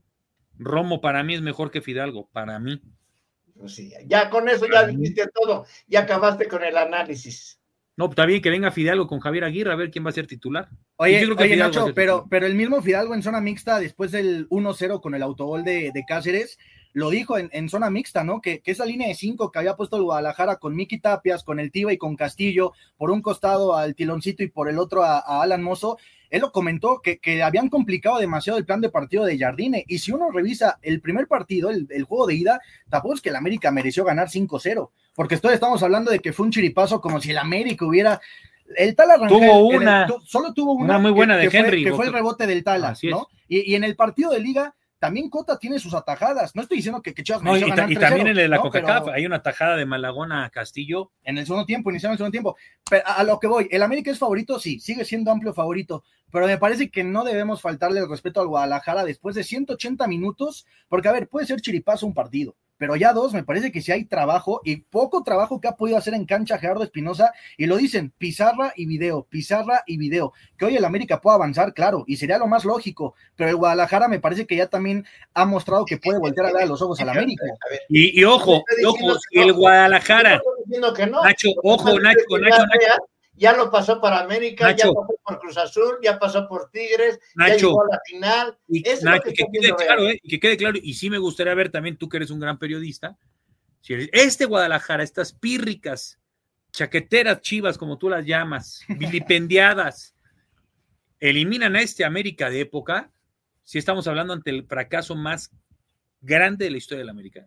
Romo para mí es mejor que Fidalgo, para mí. Pues sí, ya con eso ya dijiste todo, ya acabaste con el análisis. No, está bien que venga Fidalgo con Javier Aguirre a ver quién va a ser titular. Oye, oye Nacho, pero, pero el mismo Fidalgo en zona mixta, después del uno cero con el autogol de, de Cáceres, lo dijo en, en zona mixta, ¿no? Que, que esa línea de cinco que había puesto el Guadalajara con Miki Tapias, con el Tiva y con Castillo, por un costado al Tiloncito y por el otro a, a Alan Mozo, él lo comentó que, que habían complicado demasiado el plan de partido de Jardine, y si uno revisa el primer partido, el, el juego de ida, tampoco es que el América mereció ganar cinco cero, porque esto estamos hablando de que fue un chiripazo como si el América hubiera... El Tala Rangel, tuvo una, el, solo tuvo una, una muy buena que, de que Henry. Fue, que fue el rebote del Tala, ¿no? Y, y en el partido de liga, también Cota tiene sus atajadas. No estoy diciendo que, que Chivas no, y, ganar y también en el de la ¿no? CONCACAF hay una tajada de Malagón a Castillo. En el segundo tiempo, iniciaron el segundo tiempo. Pero a, a lo que voy, ¿el América es favorito? Sí, sigue siendo amplio favorito. Pero me parece que no debemos faltarle el respeto al Guadalajara después de ciento ochenta minutos, porque a ver, puede ser chiripazo un partido, pero ya dos, me parece que sí hay trabajo, y poco trabajo que ha podido hacer en cancha Gerardo Espinosa, y lo dicen, pizarra y video, pizarra y video, que hoy el América puede avanzar, claro, y sería lo más lógico, pero el Guadalajara me parece que ya también ha mostrado que puede voltear a ver a los ojos al América. Y, y ojo, ojo, si el Guadalajara, no. Nacho, ojo, Nacho, Nacho, Nacho, ya lo pasó para América, Nacho, ya pasó por Cruz Azul, ya pasó por Tigres, Nacho, ya llegó a la final. Y, Eso Nacho, es que, que quede claro, eh, que quede claro, y sí me gustaría ver también, tú que eres un gran periodista, si eres, este Guadalajara, estas pírricas chaqueteras Chivas, como tú las llamas, vilipendiadas, eliminan a este América de época, si estamos hablando ante el fracaso más grande de la historia del América.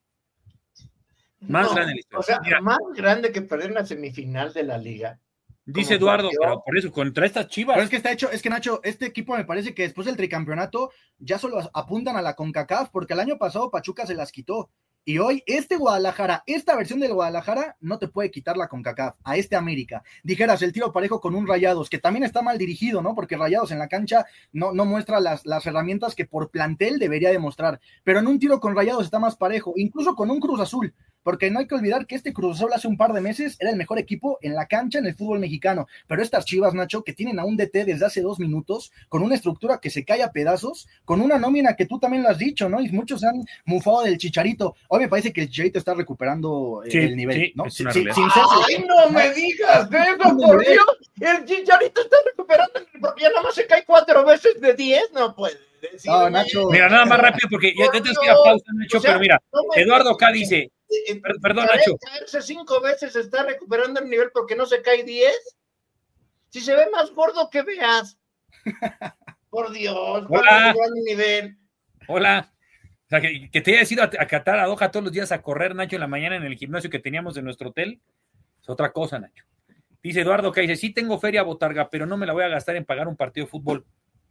Más no, grande de la historia. O sea, Mira, más grande que perder una semifinal de la liga. dice Eduardo, pero por eso, contra estas Chivas. Pero es que está hecho, es que Nacho, este equipo me parece que después del tricampeonato ya solo apuntan a la CONCACAF, porque el año pasado Pachuca se las quitó. Y hoy este Guadalajara, esta versión del Guadalajara no te puede quitar la CONCACAF, a este América. Dijeras el tiro parejo con un Rayados, que también está mal dirigido, ¿no? Porque Rayados en la cancha no, no muestra las, las herramientas que por plantel debería demostrar. Pero en un tiro con Rayados está más parejo, incluso con un Cruz Azul. Porque no hay que olvidar que este Cruz Azul hace un par de meses era el mejor equipo en la cancha en el fútbol mexicano. Pero estas Chivas, Nacho, que tienen a un D T desde hace dos minutos, con una estructura que se cae a pedazos, con una nómina que tú también lo has dicho, ¿no? Y muchos han mufado del Chicharito. Hoy me parece que el Chicharito está recuperando eh, Sí, el nivel, sí, ¿no? es una Sí, realidad. sin ser- ¡Ay, no me digas eso, por Dios! El Chicharito está recuperando, porque ya nada más se cae cuatro veces de diez, no puede decir. No, Nacho. Mira, nada más rápido, porque ya te tienes que ir a pausa, Nacho, O sea, pero mira, no me- Eduardo acá dice, per- perdón, Para Nacho, caerse cinco veces está recuperando el nivel porque no se cae diez. Si se ve más gordo que veas. Por Dios, ¿cuándo Hola. llegó al nivel? hola. O sea, que, que te hayas ido a, a Qatar, a Doha todos los días a correr, Nacho, en la mañana en el gimnasio que teníamos en nuestro hotel, es otra cosa, Nacho. Dice Eduardo que dice, sí tengo feria botarga, pero no me la voy a gastar en pagar un partido de fútbol.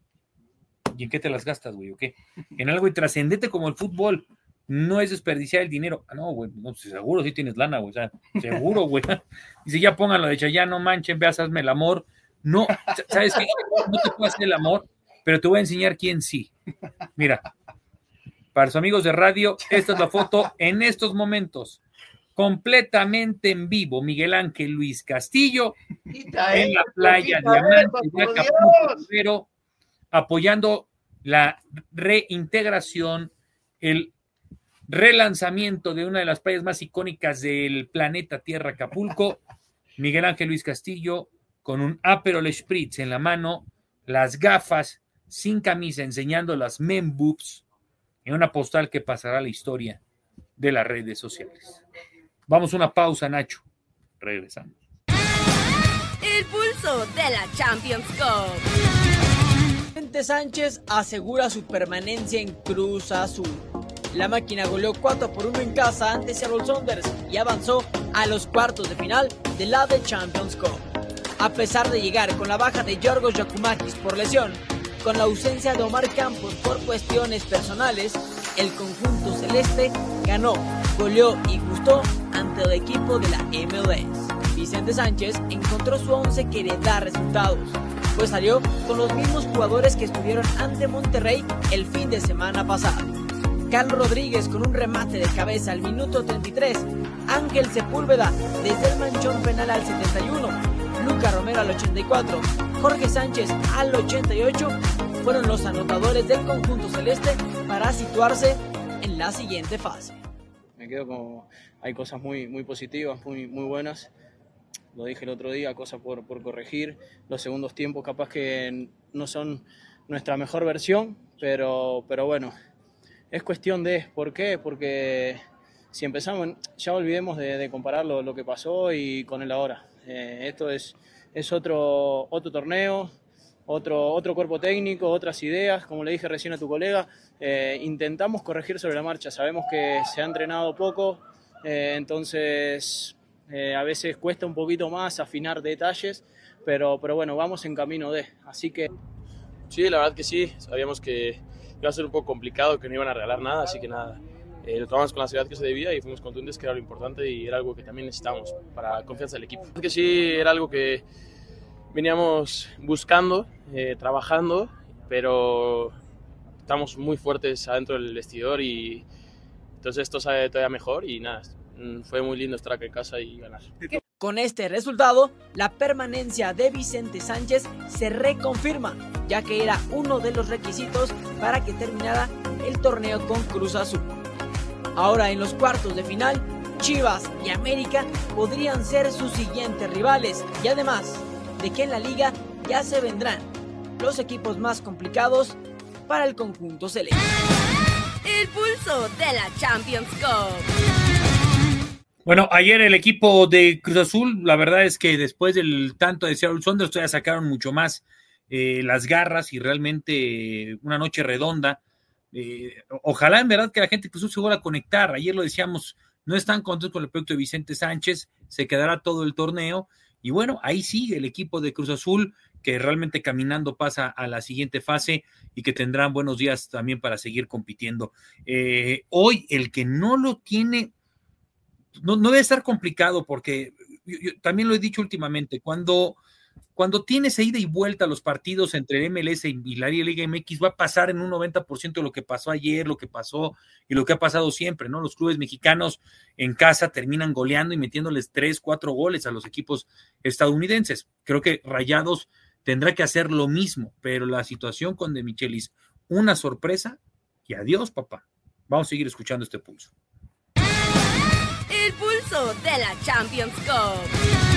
¿Y en qué te las gastas, güey? ¿O qué? En algo intrascendente como el fútbol. No es desperdiciar el dinero. Ah, no, güey, no, seguro sí tienes lana, güey. O sea, seguro, güey. Dice, ya pongan lo de Chayanne, no manchen, veas, hazme el amor. No, ¿sabes qué? No te puedo hacer el amor, pero te voy a enseñar quién sí. Mira, para los amigos de radio, esta es la foto en estos momentos. Completamente en vivo, Miguel Ángel Luis Castillo en la playa Diamante de Acapulco, Guerrero, apoyando la reintegración, el relanzamiento de una de las playas más icónicas del planeta Tierra, Acapulco. Miguel Ángel Luis Castillo con un Aperol Spritz en la mano, las gafas, sin camisa, enseñando las men boobs, en una postal que pasará a la historia de las redes sociales. Vamos a una pausa, Nacho. Regresamos. El pulso de la Champions Cup. Vicente Sánchez asegura su permanencia en Cruz Azul. La máquina goleó cuatro por uno en casa ante Seattle Sounders y avanzó a los cuartos de final de la de Champions Cup. A pesar de llegar con la baja de Giorgos Giacomakis por lesión, con la ausencia de Omar Campos por cuestiones personales, el conjunto celeste ganó, goleó y gustó ante el equipo de la M L S. Vicente Sánchez encontró su once que le da resultados, pues salió con los mismos jugadores que estuvieron ante Monterrey el fin de semana pasado. Carlos Rodríguez con un remate de cabeza al minuto treinta y tres, Ángel Sepúlveda desde el manchón penal al setenta y uno, Luca Romero al ochenta y cuatro, Jorge Sánchez al ochenta y ocho, fueron los anotadores del conjunto celeste para situarse en la siguiente fase. Me quedo como, hay cosas muy, muy positivas, muy, muy buenas. Lo dije el otro día, cosas por, por corregir. Los segundos tiempos capaz que no son nuestra mejor versión, pero, pero bueno, es cuestión de, ¿por qué? Porque si empezamos, ya olvidemos de, de comparar lo, lo que pasó y con el ahora. Eh, esto es, es otro, otro torneo, otro, otro cuerpo técnico, otras ideas, como le dije recién a tu colega, eh, intentamos corregir sobre la marcha, sabemos que se ha entrenado poco, eh, entonces eh, a veces cuesta un poquito más afinar detalles, pero, pero bueno, vamos en camino de, así que... Sí, la verdad que sí, sabíamos que iba a ser un poco complicado, que no iban a regalar nada, así que nada, eh, lo tomamos con la seriedad que se debía y fuimos contundentes, que era lo importante y era algo que también necesitábamos para la confianza del equipo. Que sí, era algo que veníamos buscando, eh, trabajando, pero estamos muy fuertes adentro del vestidor y entonces esto sabe todavía mejor y nada, fue muy lindo estar acá en casa y ganar. Con este resultado, la permanencia de Vicente Sánchez se reconfirma, ya que era uno de los requisitos para que terminara el torneo con Cruz Azul. Ahora en los cuartos de final, Chivas y América podrían ser sus siguientes rivales y además de que en la liga ya se vendrán los equipos más complicados para el conjunto celeste. El pulso de la Champions Cup. Bueno, ayer el equipo de Cruz Azul, la verdad es que después del tanto de Seattle Sounders, todavía sacaron mucho más eh, las garras y realmente una noche redonda. Eh, ojalá en verdad que la gente de Cruz Azul se vuelva a conectar. Ayer lo decíamos, no están contentos con el proyecto de Vicente Sánchez, se quedará todo el torneo. Y bueno, ahí sigue el equipo de Cruz Azul, que realmente caminando pasa a la siguiente fase y que tendrán buenos días también para seguir compitiendo. Eh, hoy el que no lo tiene, no, no debe estar complicado porque yo, yo también lo he dicho últimamente, cuando, cuando tienes ida y vuelta los partidos entre el M L S y la Liga M X, va a pasar en un noventa por ciento de lo que pasó ayer, lo que pasó y lo que ha pasado siempre, ¿no? Los clubes mexicanos en casa terminan goleando y metiéndoles tres, cuatro goles a los equipos estadounidenses. Creo que Rayados tendrá que hacer lo mismo, pero la situación con De Michelis, una sorpresa y adiós, papá. Vamos a seguir escuchando este pulso. El pulso de la Champions Cup.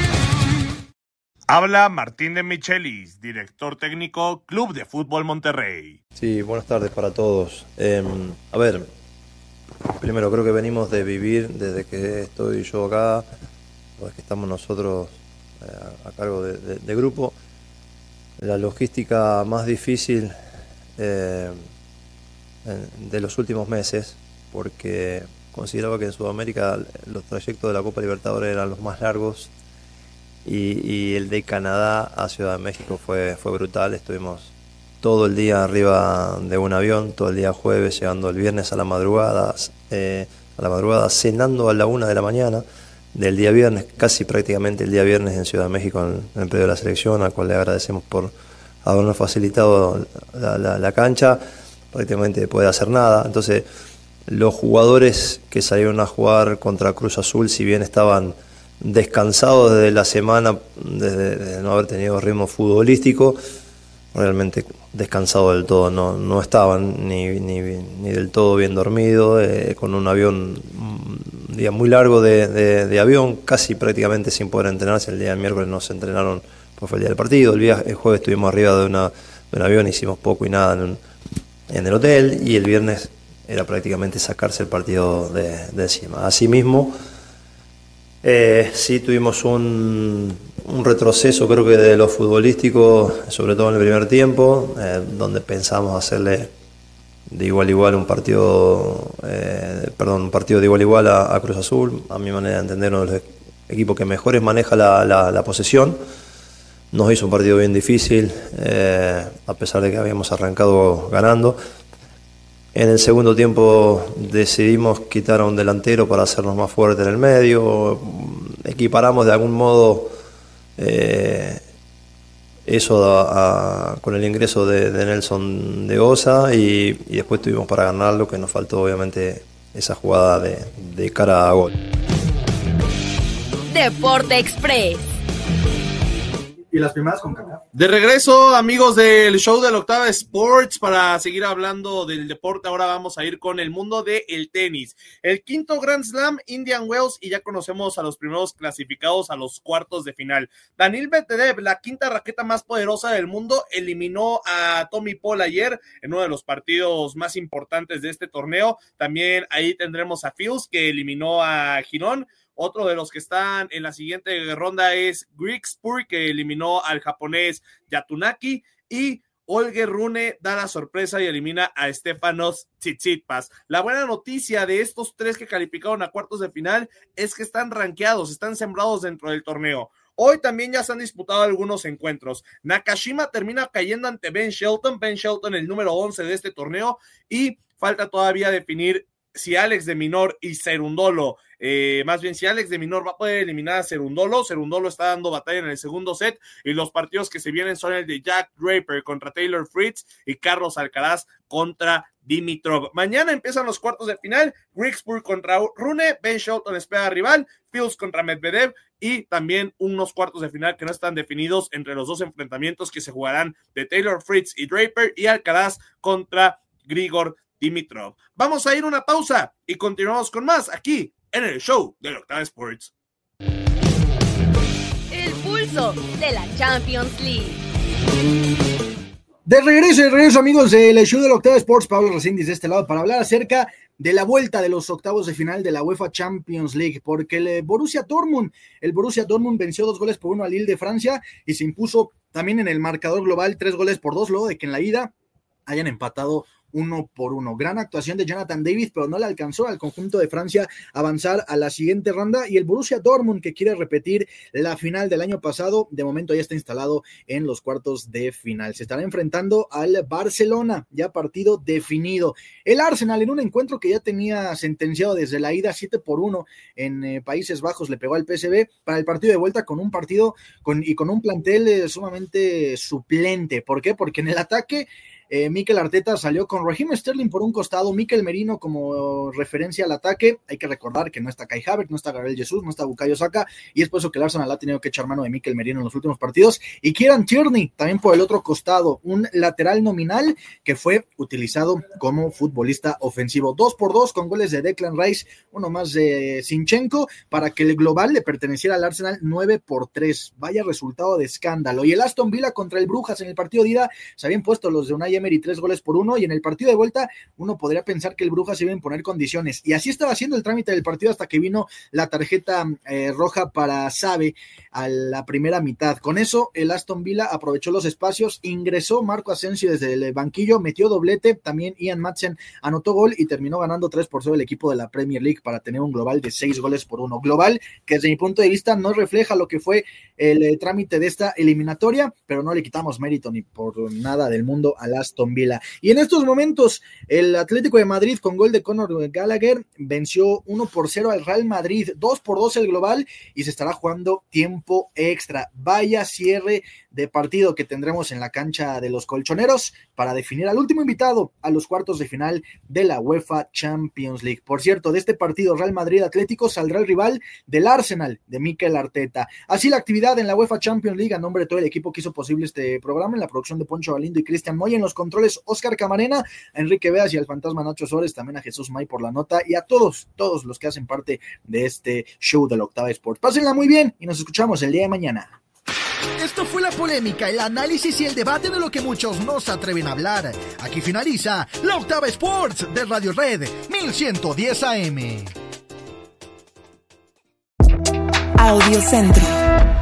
Habla Martín De Michelis, director técnico, Club de Fútbol Monterrey. Sí, buenas tardes para todos. Eh, a ver, primero creo que venimos de vivir desde que estoy yo acá, desde que estamos nosotros eh, a cargo de, de, de grupo, la logística más difícil eh, de los últimos meses, porque consideraba que en Sudamérica los trayectos de la Copa Libertadores eran los más largos y, y el de Canadá a Ciudad de México fue, fue brutal. Estuvimos todo el día arriba de un avión, todo el día jueves, llegando el viernes a la madrugada, eh, a la madrugada cenando a la una de la mañana del día viernes, casi prácticamente el día viernes en Ciudad de México, en, en el predio de la selección, al cual le agradecemos por habernos facilitado la, la, la cancha, prácticamente puede hacer nada. Entonces, los jugadores que salieron a jugar contra Cruz Azul, si bien estaban descansados desde la semana, desde, desde no haber tenido ritmo futbolístico, realmente descansados del todo no, no estaban, ni, ni, ni del todo bien dormidos, eh, con un avión, un día muy largo de, de, de avión, casi prácticamente sin poder entrenarse. El día del miércoles no se entrenaron, pues fue el día del partido. El, viaje, el jueves estuvimos arriba de, una, de un avión, hicimos poco y nada en, un, en el hotel, y el viernes era prácticamente sacarse el partido de, de encima. Asimismo, eh, sí tuvimos un, un retroceso, creo que de lo futbolístico, sobre todo en el primer tiempo, eh, donde pensamos hacerle de igual a igual un partido, eh, perdón, un partido de igual a igual a, a Cruz Azul. A mi manera de entender, uno de los equipos que mejores maneja la, la, la posesión. Nos hizo un partido bien difícil, eh, a pesar de que habíamos arrancado ganando. En el segundo tiempo decidimos quitar a un delantero para hacernos más fuertes en el medio. Equiparamos de algún modo eh, eso a, a, con el ingreso de, de Nelson de Osa, y, y después tuvimos para ganarlo, que nos faltó obviamente esa jugada de, de cara a gol. Deporte Express. Y las primeras con Kaká. De regreso, amigos del show de la Octava Sports, para seguir hablando del deporte. Ahora vamos a ir con el mundo del tenis. El quinto Grand Slam, Indian Wells, y ya conocemos a los primeros clasificados a los cuartos de final. Daniil Medvedev, la quinta raqueta más poderosa del mundo, eliminó a Tommy Paul ayer en uno de los partidos más importantes de este torneo. También ahí tendremos a Fils, que eliminó a Girón. Otro de los que están en la siguiente ronda es Greg Spur, que eliminó al japonés Yatunaki, y Holger Rune da la sorpresa y elimina a Stefanos Tsitsipas. La buena noticia de estos tres que calificaron a cuartos de final es que están rankeados, están sembrados dentro del torneo. Hoy también ya se han disputado algunos encuentros. Nakashima termina cayendo ante Ben Shelton, Ben Shelton el número once de este torneo, y falta todavía definir si Alex de Minaur y Cerundolo, eh, más bien si Alex de Minaur va a poder eliminar a Cerundolo. Cerundolo está dando batalla en el segundo set, y los partidos que se vienen son el de Jack Draper contra Taylor Fritz y Carlos Alcaraz contra Dimitrov. Mañana empiezan los cuartos de final. Greg Spur contra Rune, Ben Shelton espera rival, Fils contra Medvedev, y también unos cuartos de final que no están definidos entre los dos enfrentamientos que se jugarán de Taylor Fritz y Draper, y Alcaraz contra Grigor Dimitrov. Vamos a ir a una pausa y continuamos con más aquí en el show de la Octava Sports. El pulso de la Champions League. De regreso, de regreso, amigos del show de la Octava Sports. Pablo Recendis de este lado para hablar acerca de la vuelta de los octavos de final de la UEFA Champions League, porque el Borussia Dortmund, el Borussia Dortmund venció dos goles por uno al Lille de Francia y se impuso también en el marcador global tres goles por dos, luego de que en la ida hayan empatado uno por uno. Gran actuación de Jonathan David, pero no le alcanzó al conjunto de Francia avanzar a la siguiente ronda, y el Borussia Dortmund, que quiere repetir la final del año pasado, de momento ya está instalado en los cuartos de final. Se estará enfrentando al Barcelona, ya partido definido. El Arsenal, en un encuentro que ya tenía sentenciado desde la ida siete por uno en eh, Países Bajos, le pegó al P S V para el partido de vuelta con un partido con, y con un plantel eh, sumamente suplente. ¿Por qué? Porque en el ataque Eh, Mikel Arteta salió con Raheem Sterling por un costado, Mikel Merino como referencia al ataque. Hay que recordar que no está Kai Havertz, no está Gabriel Jesús, no está Bukayo Saka, y es por eso que el Arsenal ha tenido que echar mano de Mikel Merino en los últimos partidos, y Kieran Tierney también por el otro costado, un lateral nominal que fue utilizado como futbolista ofensivo. Dos por dos con goles de Declan Rice, uno más de Zinchenko, para que el global le perteneciera al Arsenal nueve por tres. Vaya resultado de escándalo. Y el Aston Villa contra el Brujas en el partido de ida se habían puesto los de Unai Emery tres goles por uno, y en el partido de vuelta uno podría pensar que el Brujas se iba a imponer condiciones, y así estaba haciendo el trámite del partido hasta que vino la tarjeta eh, roja para Xavi a la primera mitad. Con eso el Aston Villa aprovechó los espacios, ingresó Marco Asensio desde el banquillo, metió doblete, también Ian Madsen anotó gol y terminó ganando tres por cero el equipo de la Premier League para tener un global de seis goles por uno, global que desde mi punto de vista no refleja lo que fue el eh, trámite de esta eliminatoria, pero no le quitamos mérito ni por nada del mundo al Aston Villa. Y en estos momentos el Atlético de Madrid con gol de Conor Gallagher venció uno por cero al Real Madrid, dos por dos el global, y se estará jugando tiempo extra. Vaya cierre de partido que tendremos en la cancha de los colchoneros para definir al último invitado a los cuartos de final de la UEFA Champions League. Por cierto, de este partido Real Madrid Atlético saldrá el rival del Arsenal de Mikel Arteta. Así la actividad en la UEFA Champions League, a nombre de todo el equipo que hizo posible este programa, en la producción de Poncho Galindo y Cristian Moya, en los controles Oscar Camarena, a Enrique Veas y al fantasma Nacho Suárez, también a Jesús May por la nota, y a todos, todos los que hacen parte de este show de la Octava Sports. Pásenla muy bien y nos escuchamos el día de mañana. Esto fue la polémica, el análisis y el debate de lo que muchos no se atreven a hablar. Aquí finaliza la Octava Sports de Radio Red mil ciento diez A M. Audio Centro.